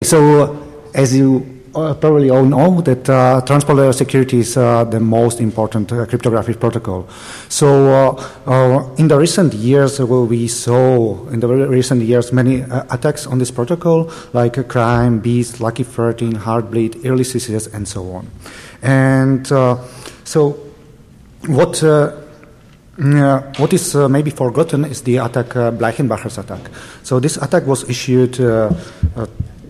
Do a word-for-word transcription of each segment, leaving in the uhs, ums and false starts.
So, as you uh, probably all know, that uh, transport layer security is uh, the most important uh, cryptographic protocol. So, uh, uh, in the recent years, uh, we saw in the recent years many uh, attacks on this protocol, like uh, Crime, Beast, Lucky thirteen, Heartbleed, Early C C S, and so on. And uh, so, what uh, Uh, what is uh, maybe forgotten is the attack, uh, Bleichenbacher's attack. So this attack was issued uh, uh,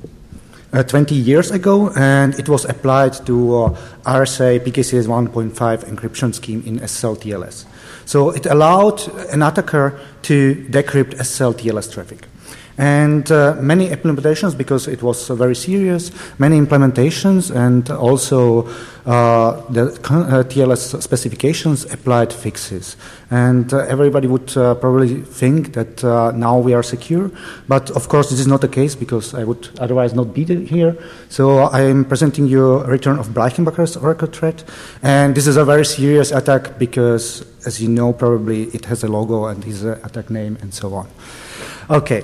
uh, twenty years ago, and it was applied to uh, R S A P K C S one point five encryption scheme in S S L T L S. So it allowed an attacker to decrypt S S L T L S traffic. And uh, many implementations, because it was uh, very serious, many implementations and also uh, the uh, T L S specifications applied fixes. And uh, everybody would uh, probably think that uh, now we are secure, but of course this is not the case, because I would otherwise not be here. So I am presenting you a return of Bleichenbacher's Oracle threat, and this is a very serious attack because, as you know, probably it has a logo and is an attack name and so on. Okay.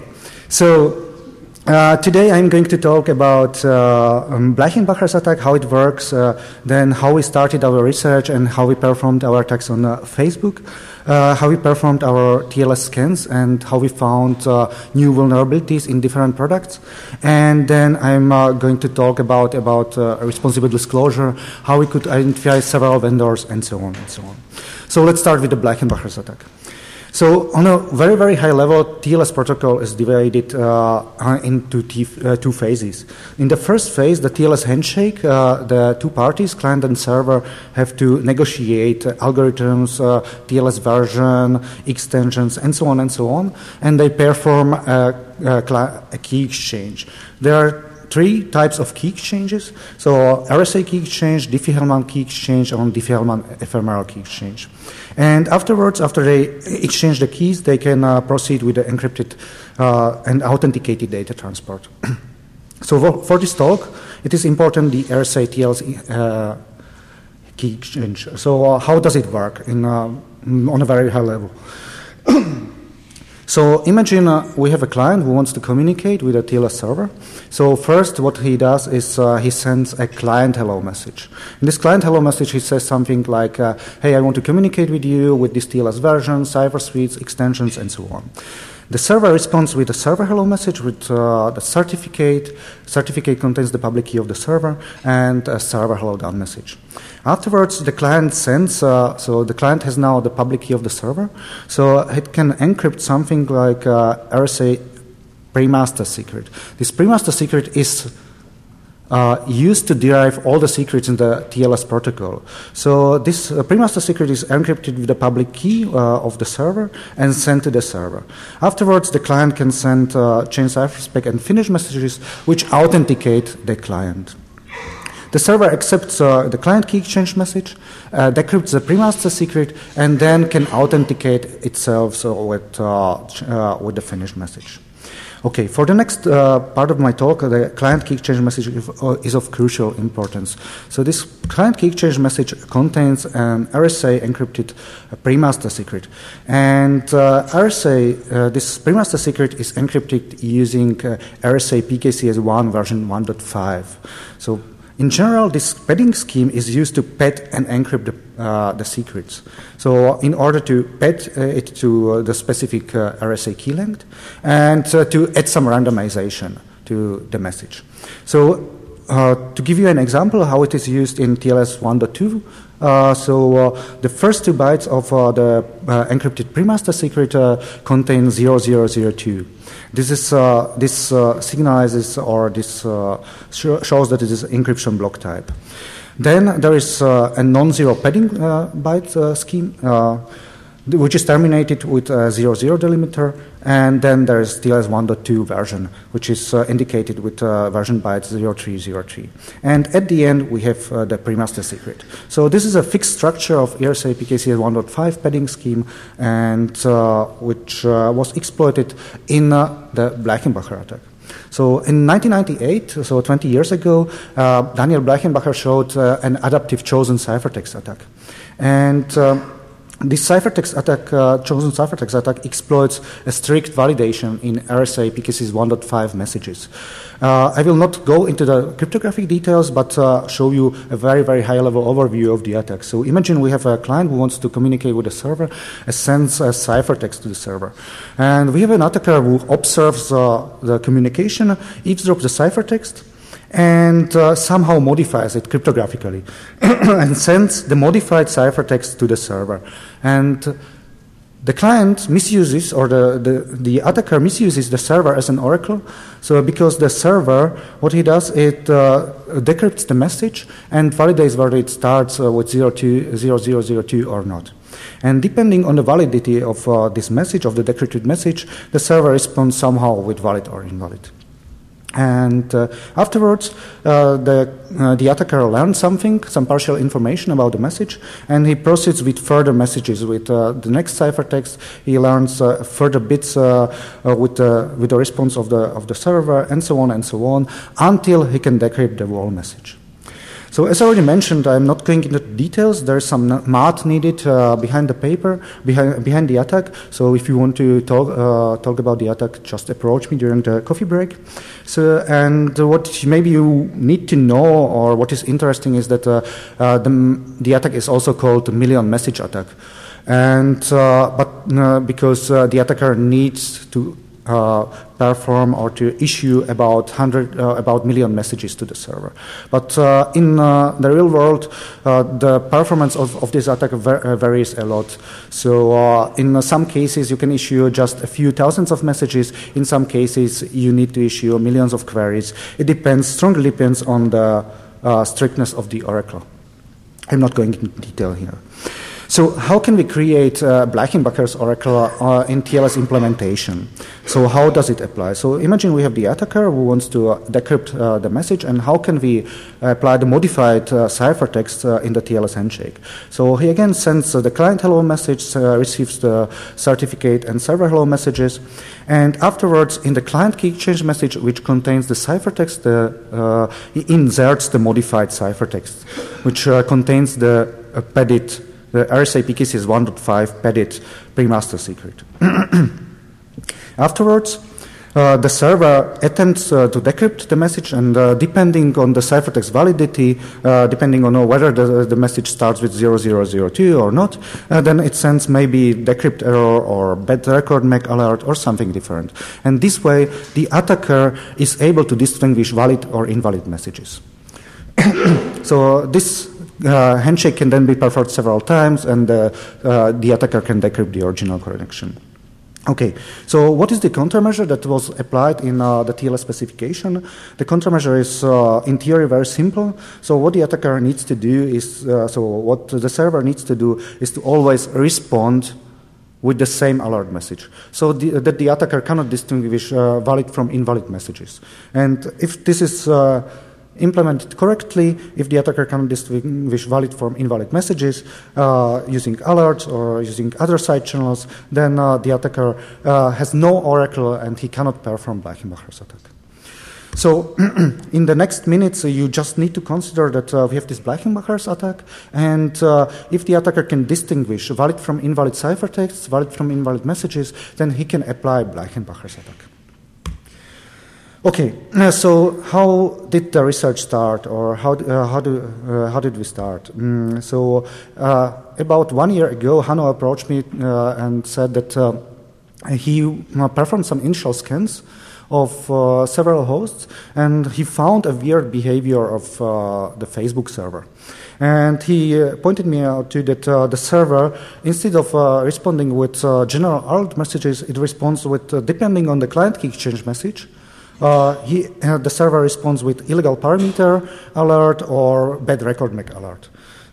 So uh, today I'm going to talk about uh, um, Bleichenbacher's attack, how it works, uh, then how we started our research and how we performed our attacks on uh, Facebook, uh, how we performed our T L S scans, and how we found uh, new vulnerabilities in different products. And then I'm uh, going to talk about, about uh, responsible disclosure, how we could identify several vendors, and so on and so on. So let's start with the Bleichenbacher's attack. So on a very, very high level, T L S protocol is divided uh, into t uh, two phases. In the first phase, the T L S handshake, uh, the two parties, client and server, have to negotiate uh, algorithms, uh, T L S version, extensions, and so on and so on, and they perform a, a, a key exchange. There are three types of key exchanges. So R S A key exchange, Diffie-Hellman key exchange, and Diffie-Hellman ephemeral key exchange. And afterwards, after they exchange the keys, they can uh, proceed with the encrypted uh, and authenticated data transport. So for, for this talk, it is important the R S A T L S uh, key exchange. So uh, how does it work in, uh, on a very high level? So imagine uh, we have a client who wants to communicate with a T L S server. So first what he does is uh, he sends a client hello message. In this client hello message he says something like, uh, hey, I want to communicate with you with this T L S version, cipher suites, extensions, and so on. The server responds with a server hello message with uh, the certificate. Certificate contains the public key of the server and a server hello done message. Afterwards, the client sends, uh, so the client has now the public key of the server, so it can encrypt something like uh, R S A pre-master secret. This pre-master secret is Uh, used to derive all the secrets in the T L S protocol. So this uh, pre-master secret is encrypted with the public key uh, of the server and sent to the server. Afterwards, the client can send uh, chain cipherspec and finish messages which authenticate the client. The server accepts uh, the client key exchange message, uh, decrypts the pre-master secret, and then can authenticate itself so with, uh, uh, with the finished message. Okay, for the next uh, part of my talk, uh, the client key exchange message is of crucial importance. So this client key exchange message contains an R S A encrypted uh, pre-master secret. And uh, R S A, uh, this pre-master secret is encrypted using uh, R S A P K C S one version one point five. So in general, this padding scheme is used to pad and encrypt the, uh, the secrets. So in order to pad uh, it to uh, the specific uh, R S A key length and uh, to add some randomization to the message. So uh, to give you an example how it is used in T L S one point two, uh, so uh, the first two bytes of uh, the uh, encrypted pre-master secret uh, contain zero zero zero two. This is uh, this uh, signalizes or this uh, sh shows that it is encryption block type. Then there is uh, a non-zero padding uh, byte uh, scheme, uh, which is terminated with a zero zero delimiter, and then there is T L S one point two version, which is uh, indicated with uh, version byte zero three zero three. And at the end, we have uh, the pre-master secret. So this is a fixed structure of R S A P K C S one point five padding scheme, and uh, which uh, was exploited in uh, the Bleichenbacher attack. So in nineteen ninety-eight, so twenty years ago, uh, Daniel Bleichenbacher showed uh, an adaptive chosen ciphertext attack. And uh, This ciphertext attack, uh, chosen ciphertext attack, exploits a strict validation in R S A P K C S one point five messages. Uh, I will not go into the cryptographic details, but uh, show you a very, very high-level overview of the attack. So imagine we have a client who wants to communicate with the server, and sends a ciphertext to the server. And we have an attacker who observes uh, the communication, eavesdrops the ciphertext, and uh, somehow modifies it cryptographically and sends the modified ciphertext to the server. And the client misuses, or the, the, the attacker misuses the server as an oracle. So because the server, what he does, it uh, decrypts the message and validates whether it starts uh, with zero two zero zero zero two or not. And depending on the validity of uh, this message, of the decrypted message, the server responds somehow with valid or invalid. And uh, afterwards, uh, the, uh, the attacker learns something, some partial information about the message, and he proceeds with further messages with uh, the next ciphertext. He learns uh, further bits uh, uh, with, uh, with the response of the, of the server, and so on and so on, until he can decrypt the whole message. So as I already mentioned, I'm not going into details. There's some math needed uh, behind the paper, behind, behind the attack. So if you want to talk, uh, talk about the attack, just approach me during the coffee break. So, and what maybe you need to know, or what is interesting, is that uh, uh, the, the attack is also called the million message attack. And, uh, but uh, because uh, the attacker needs to Uh, perform or to issue about hundred, uh, about million messages to the server. But uh, in uh, the real world, uh, the performance of, of this attack var uh, varies a lot. So uh, in uh, some cases, you can issue just a few thousands of messages. In some cases, you need to issue millions of queries. It depends, strongly depends on the uh, strictness of the oracle. I'm not going into detail here. So how can we create uh, Bleichenbacher's oracle uh, in T L S implementation? So how does it apply? So imagine we have the attacker who wants to uh, decrypt uh, the message, and how can we apply the modified uh, ciphertext uh, in the T L S handshake? So he again sends uh, the client hello message, uh, receives the certificate and server hello messages, and afterwards in the client key exchange message, which contains the ciphertext, uh, uh, he inserts the modified ciphertext, which uh, contains the uh, padded the R S A P K C S one point five padded pre-master secret. Afterwards, uh, the server attempts uh, to decrypt the message, and uh, depending on the ciphertext validity, uh, depending on uh, whether the, the message starts with zero zero zero two or not, uh, then it sends maybe decrypt error or bad record M A C alert or something different. And this way, the attacker is able to distinguish valid or invalid messages. So this Uh, handshake can then be performed several times, and uh, uh, the attacker can decrypt the original connection. Okay, so what is the countermeasure that was applied in uh, the T L S specification? The countermeasure is, uh, in theory, very simple. So what the attacker needs to do is, uh, so what the server needs to do is to always respond with the same alert message, so the, that the attacker cannot distinguish uh, valid from invalid messages. And if this is uh, implemented correctly, if the attacker can distinguish valid from invalid messages uh, using alerts or using other side channels, then uh, the attacker uh, has no oracle and he cannot perform Bleichenbacher's attack. So in the next minutes, uh, you just need to consider that uh, we have this Bleichenbacher's attack, and uh, if the attacker can distinguish valid from invalid ciphertexts, valid from invalid messages, then he can apply Bleichenbacher's attack. Okay, uh, so how did the research start, or how, uh, how, do, uh, how did we start? Mm, so uh, about one year ago, Hanno approached me uh, and said that uh, he uh, performed some initial scans of uh, several hosts, and he found a weird behavior of uh, the Facebook server. And he uh, pointed me out to that uh, the server, instead of uh, responding with uh, general alert messages, it responds with, uh, depending on the client key exchange message, Uh, he, uh, the server responds with illegal parameter alert or bad record M A C alert.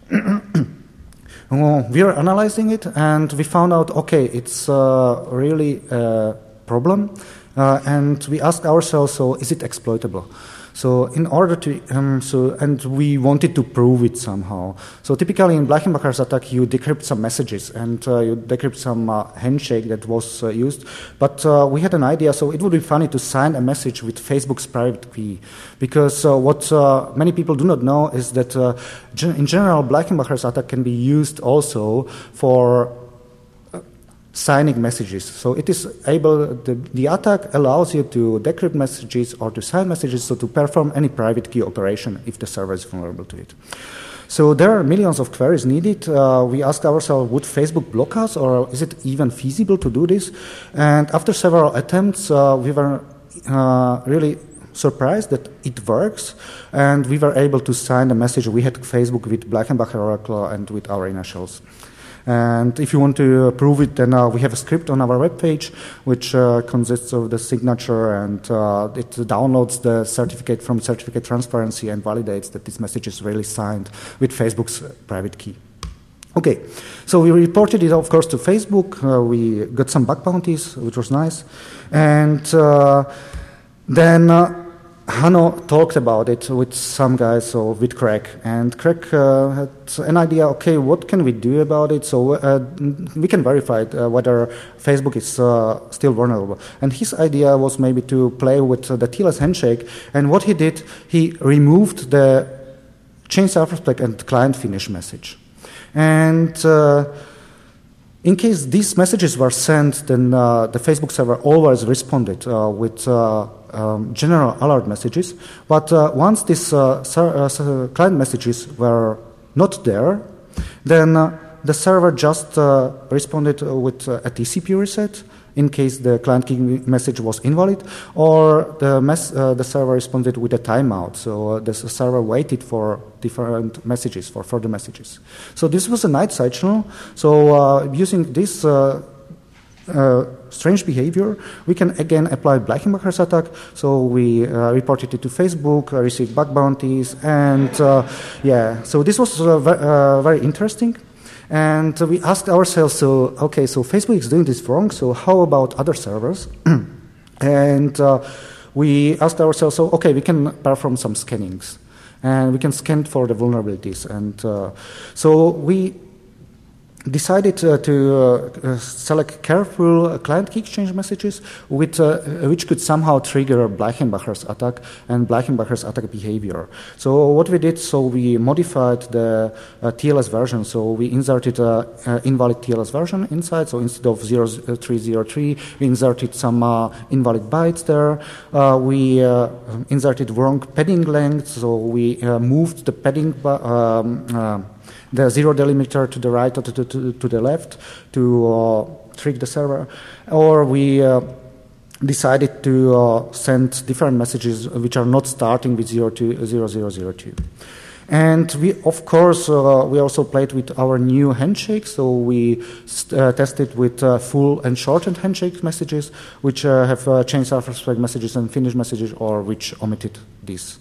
uh, we are analyzing it, and we found out, okay, it's uh, really a problem, uh, and we asked ourselves, so is it exploitable? So in order to, um, so, and we wanted to prove it somehow. So typically in Bleichenbacher's attack, you decrypt some messages and uh, you decrypt some uh, handshake that was uh, used. But uh, we had an idea, so it would be funny to sign a message with Facebook's private key. Because uh, what uh, many people do not know is that uh, gen in general, Bleichenbacher's attack can be used also for signing messages. So it is able, the, the attack allows you to decrypt messages or to sign messages, so to perform any private key operation if the server is vulnerable to it. So there are millions of queries needed. Uh, we asked ourselves, would Facebook block us, or is it even feasible to do this? And after several attempts, uh, we were uh, really surprised that it works, and we were able to sign a message. We had Facebook with Bleichenbacher Oracle and with our initials. And if you want to uh, prove it, then uh, we have a script on our webpage, which uh, consists of the signature, and uh, it downloads the certificate from Certificate Transparency and validates that this message is really signed with Facebook's private key. Okay, so we reported it, of course, to Facebook. Uh, we got some bug bounties, which was nice. And uh, then uh, Hanno talked about it with some guys, so with Craig, and Craig uh, had an idea, okay, what can we do about it? So uh, we can verify it, uh, whether Facebook is uh, still vulnerable. And his idea was maybe to play with uh, the T L S handshake, and what he did, he removed the change self-respect and client finish message. And uh, in case these messages were sent, then uh, the Facebook server always responded uh, with uh, um, general alert messages. But uh, once these uh, uh, client messages were not there, then uh, the server just uh, responded with uh, a T C P reset in case the client key message was invalid, or the, mes uh, the server responded with a timeout. So uh, the server waited for different messages, for further messages. So this was a night side channel. So uh, using this uh, uh, strange behavior, we can again apply Bleichenbacher's attack. So we uh, reported it to Facebook, uh, received bug bounties, and uh, yeah, so this was uh, ve uh, very interesting. And we asked ourselves, so, okay, so Facebook is doing this wrong, so how about other servers? And uh, we asked ourselves, so, okay, we can perform some scannings, and we can scan for the vulnerabilities. And uh, so we decided uh, to uh, select careful uh, client key exchange messages with, uh, which could somehow trigger Bleichenbacher's attack and Bleichenbacher's attack behavior. So what we did, so we modified the uh, T L S version. So we inserted an invalid T L S version inside. So instead of zero three zero three, we inserted some uh, invalid bytes there. Uh, we uh, inserted wrong padding length. So we uh, moved the padding um, uh, the zero delimiter to the right or to, to, to the left to uh, trick the server, or we uh, decided to uh, send different messages which are not starting with zero to zero zero zero two. And we, of course, uh, we also played with our new handshake. So we uh, tested with uh, full and shortened handshake messages, which uh, have uh, change self-respect messages and finish messages, or which omitted this.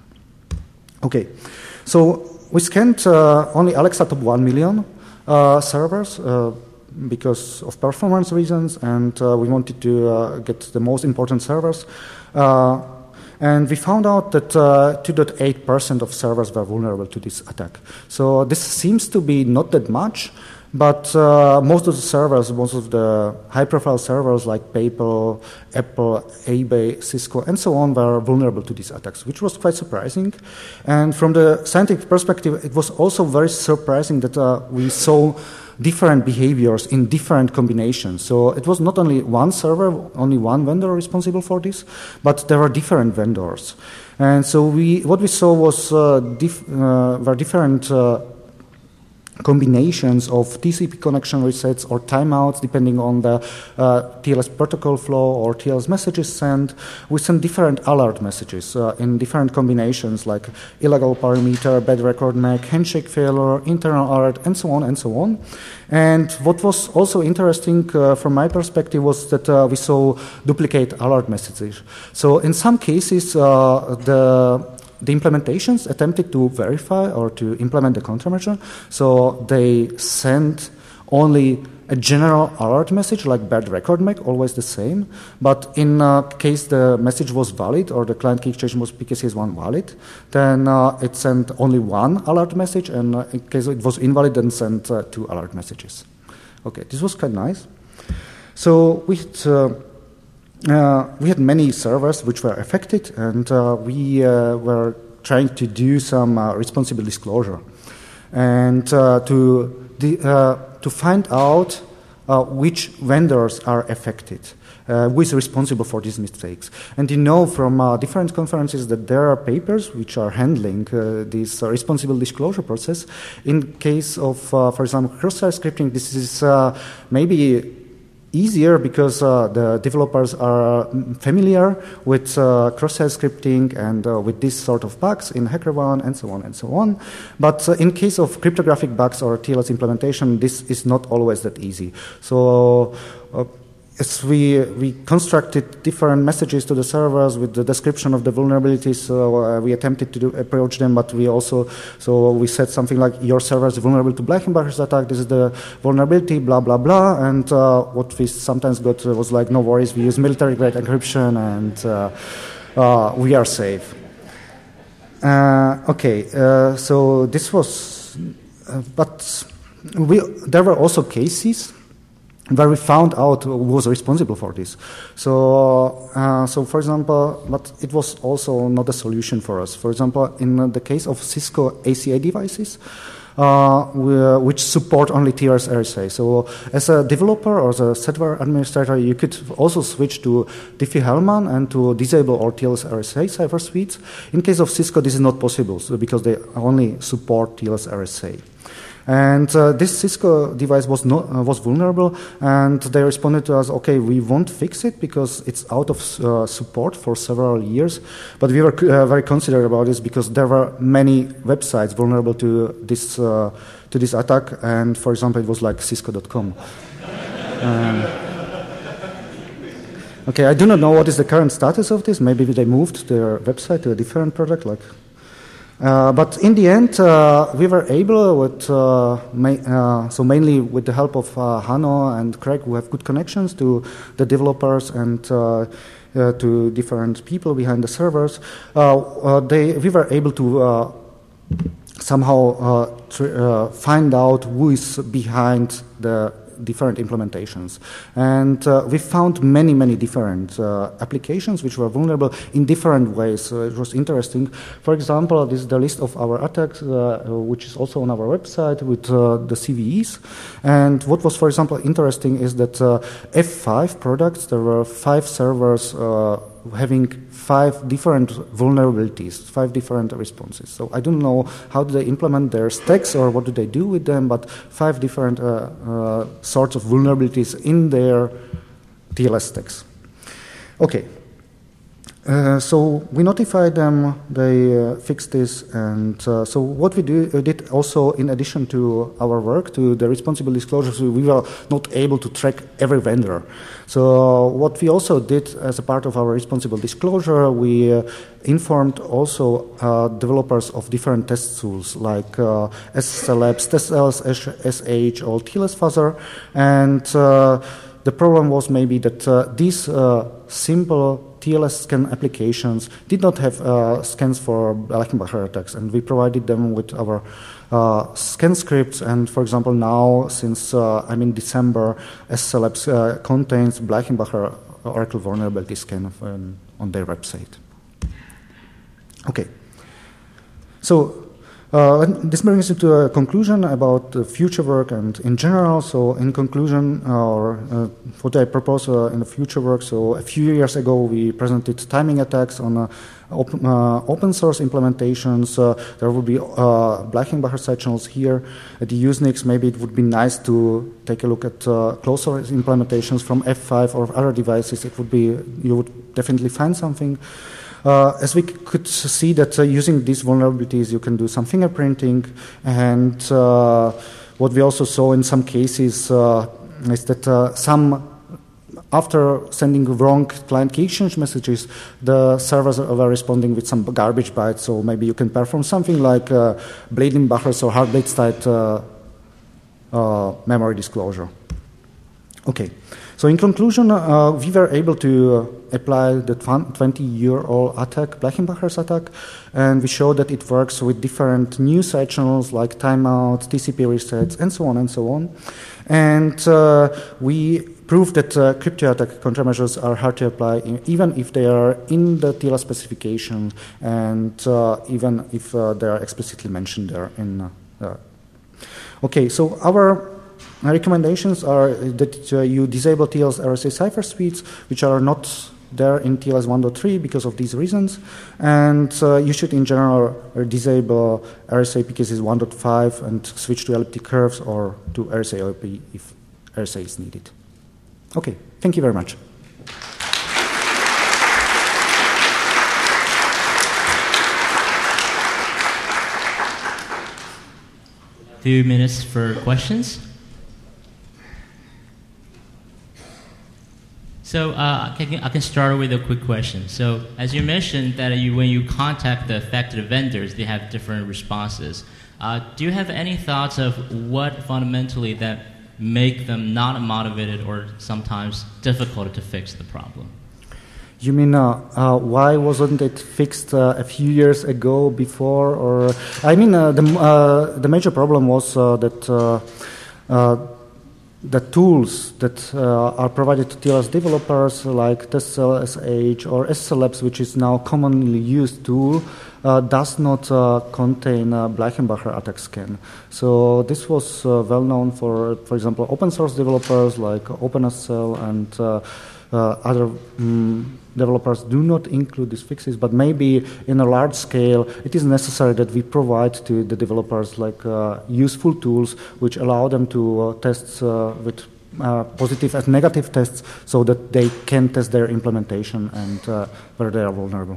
Okay, so we scanned uh, only Alexa top one million uh, servers uh, because of performance reasons, and uh, we wanted to uh, get the most important servers. Uh, and we found out that uh, two point eight percent of servers were vulnerable to this attack. So this seems to be not that much, but uh, most of the servers, most of the high-profile servers like PayPal, Apple, eBay, Cisco, and so on were vulnerable to these attacks, which was quite surprising. And from the scientific perspective, it was also very surprising that uh, we saw different behaviors in different combinations. So it was not only one server, only one vendor responsible for this, but there were different vendors. And so we, what we saw was uh, dif uh, were different uh, combinations of T C P connection resets or timeouts depending on the uh, T L S protocol flow or T L S messages sent. We send different alert messages uh, in different combinations like illegal parameter, bad record M A C, handshake failure, internal alert, and so on and so on. And what was also interesting uh, from my perspective was that uh, we saw duplicate alert messages. So in some cases, uh, the The implementations attempted to verify or to implement the countermeasure, so they sent only a general alert message like bad record make, always the same. But in uh, case the message was valid or the client key exchange was P K C S one valid, then uh, it sent only one alert message, and uh, in case it was invalid, then sent uh, two alert messages. Okay, this was kind of nice. So we had, uh, uh, we had many servers which were affected, and uh, we uh, were trying to do some uh, responsible disclosure. And uh, to the, uh, to find out uh, which vendors are affected, uh, who is responsible for these mistakes. And you know from uh, different conferences that there are papers which are handling uh, this uh, responsible disclosure process. In case of, uh, for example, cross-site scripting, this is uh, maybe easier because uh, the developers are familiar with uh, cross-site scripting and uh, with this sort of bugs in HackerOne and so on and so on. But uh, in case of cryptographic bugs or T L S implementation, this is not always that easy. So uh, as we, we constructed different messages to the servers with the description of the vulnerabilities, so uh, we attempted to do, approach them, but we also, so we said something like, your server is vulnerable to Bleichenbacher's attack, this is the vulnerability, blah, blah, blah, and uh, what we sometimes got was like, no worries, we use military-grade encryption, and uh, uh, we are safe. Uh, okay, uh, so this was, uh, but we, there were also cases where we found out who was responsible for this. So, uh, so for example, but it was also not a solution for us. For example, in the case of Cisco A C A devices, uh, which support only T L S R S A. So as a developer or as a software administrator, you could also switch to Diffie-Hellman and to disable all T L S R S A cyber suites. In case of Cisco, this is not possible so because they only support T L S R S A. And uh, this Cisco device was not, uh, was vulnerable, and they responded to us, okay, we won't fix it because it's out of uh, support for several years. But we were uh, very considerate about this because there were many websites vulnerable to this uh, to this attack, and for example, it was like Cisco dot com. um, okay, I do not know what is the current status of this. Maybe they moved their website to a different product, like. Uh, but in the end, uh, we were able, with, uh, ma uh, so mainly with the help of uh, Hanno and Craig, who have good connections to the developers and uh, uh, to different people behind the servers, uh, uh, they, we were able to uh, somehow uh, tr uh, find out who is behind the different implementations. And uh, we found many, many different uh, applications which were vulnerable in different ways. Uh, it was interesting. For example, this is the list of our attacks, uh, which is also on our website with uh, the C V Es. And what was, for example, interesting is that uh, F five products, there were five servers uh, having five different vulnerabilities, five different responses. So I don't know how do they implement their stacks or what do they do with them, but five different uh, uh, sorts of vulnerabilities in their T L S stacks. Okay. Uh, so we notified them, they uh, fixed this, and uh, so what we do, uh, did also, in addition to our work, to the responsible disclosures, we were not able to track every vendor. So what we also did as a part of our responsible disclosure, we uh, informed also uh, developers of different test tools like uh, S S L Labs, TestEls, S H, or T L S Fuzzer, and uh, the problem was maybe that uh, these uh, simple T L S scan applications did not have uh, scans for Bleichenbacher attacks, and we provided them with our uh, scan scripts. And for example, now, since uh, I'm in December, S S L Labs uh, contains Bleichenbacher Oracle vulnerability scan um, on their website. Okay. So Uh, this brings me to a conclusion about the future work and in general. So in conclusion, uh, or uh, what I propose uh, in the future work, so a few years ago we presented timing attacks on uh, open, uh, open source implementations. Uh, there will be uh, Bleichenbacher side channels here. At the Usenix, maybe it would be nice to take a look at uh, closed source implementations from F five or other devices. It would be, you would definitely find something. Uh, as we could see that uh, using these vulnerabilities, you can do some fingerprinting, and uh, what we also saw in some cases uh, is that uh, some, after sending wrong client key exchange messages, the servers were responding with some garbage bytes. So maybe you can perform something like uh, Bleichenbacher's or Hardblade's type uh, uh, memory disclosure. Okay, so in conclusion, uh, we were able to uh, apply the twenty-year-old attack, Bleichenbacher's attack, and we showed that it works with different new side channels like timeouts, T C P resets, and so on and so on. And uh, we proved that uh, crypto attack countermeasures are hard to apply in, even if they are in the T L S specification and uh, even if uh, they are explicitly mentioned there. In, uh, okay, so our My recommendations are that uh, you disable T L S R S A cipher suites, which are not there in T L S one point three because of these reasons, and uh, you should in general uh, disable R S A P cases one point five and switch to elliptic curves or to R S A O P if R S A is needed. Okay, thank you very much. Few minutes for questions. So uh, I, can, I can start with a quick question. So as you mentioned that you, when you contact the affected vendors, they have different responses. Uh, do you have any thoughts of what fundamentally that make them not motivated or sometimes difficult to fix the problem? You mean uh, uh, why wasn't it fixed uh, a few years ago before? Or I mean uh, the uh, the major problem was uh, that. Uh, uh, The tools that uh, are provided to T L S developers, like TestCell S H or S C Labs, which is now commonly used tool, uh, does not uh, contain a Bleichenbacher attack scan. So this was uh, well known for, for example, open source developers like OpenSSL and uh, uh, other um, developers do not include these fixes, but maybe in a large scale, it is necessary that we provide to the developers like uh, useful tools which allow them to uh, test uh, with uh, positive and negative tests so that they can test their implementation and uh, where they are vulnerable.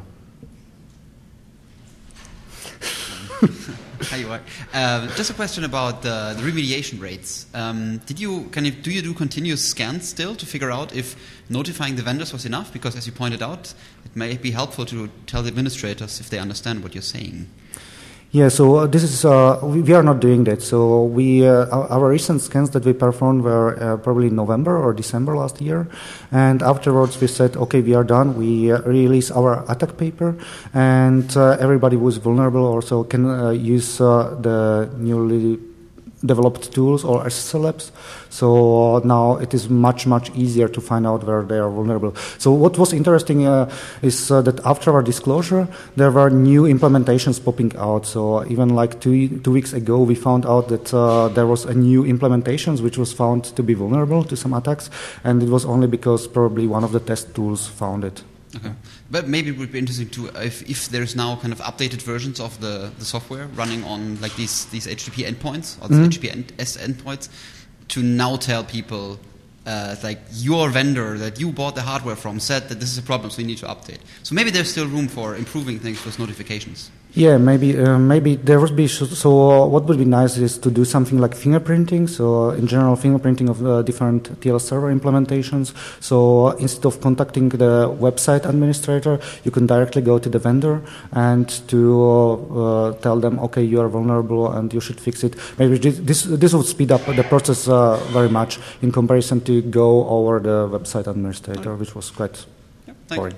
Hi, you are. Uh, just a question about the, the remediation rates. Um, did you can you do you do continuous scans still to figure out if notifying the vendors was enough? Because as you pointed out, it may be helpful to tell the administrators if they understand what you're saying. Yeah, so uh, this is uh, we, we are not doing that. So we uh, our, our recent scans that we performed were uh, probably November or December last year, and afterwards we said, okay, we are done. We uh, release our attack paper, and uh, everybody who is vulnerable also can uh, use uh, the newly developed tools or S S L Labs. So uh, now it is much, much easier to find out where they are vulnerable. So what was interesting uh, is uh, that after our disclosure, there were new implementations popping out. So even like two, two weeks ago, we found out that uh, there was a new implementation which was found to be vulnerable to some attacks, and it was only because probably one of the test tools found it. Okay. But maybe it would be interesting to if, if there's now kind of updated versions of the, the software running on like these these H T T P endpoints or mm-hmm. H T T P S endpoints, to now tell people uh, like your vendor that you bought the hardware from said that this is a problem, so you need to update. So maybe there's still room for improving things with notifications. Yeah, maybe uh, maybe there would be. So uh, what would be nice is to do something like fingerprinting. So uh, in general, fingerprinting of uh, different T L S server implementations. So uh, instead of contacting the website administrator, you can directly go to the vendor and to uh, uh, tell them, okay, you are vulnerable and you should fix it. Maybe this this would speed up the process uh, very much in comparison to go over the website administrator, okay. which was quite yep, boring.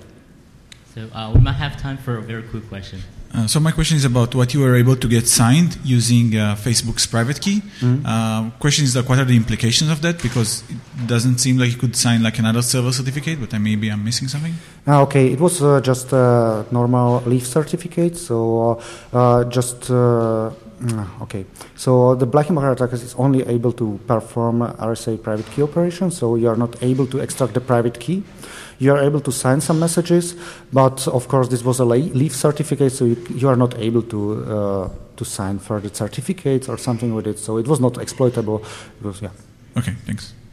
So uh, we might have time for a very quick question. Uh, so my question is about what you were able to get signed using uh, Facebook's private key. Mm-hmm. Uh, question is like, what are the implications of that? Because it doesn't seem like you could sign like another server certificate, but maybe I'm missing something. Ah, okay, it was uh, just a normal leaf certificate. So uh, uh, just uh, okay. So the Bleichenbacher attacker is only able to perform R S A private key operations. So you are not able to extract the private key. You are able to sign some messages, but of course this was a leaf certificate, so you, you are not able to uh, to sign further certificates or something with it. So it was not exploitable. It was, yeah. Okay, thanks.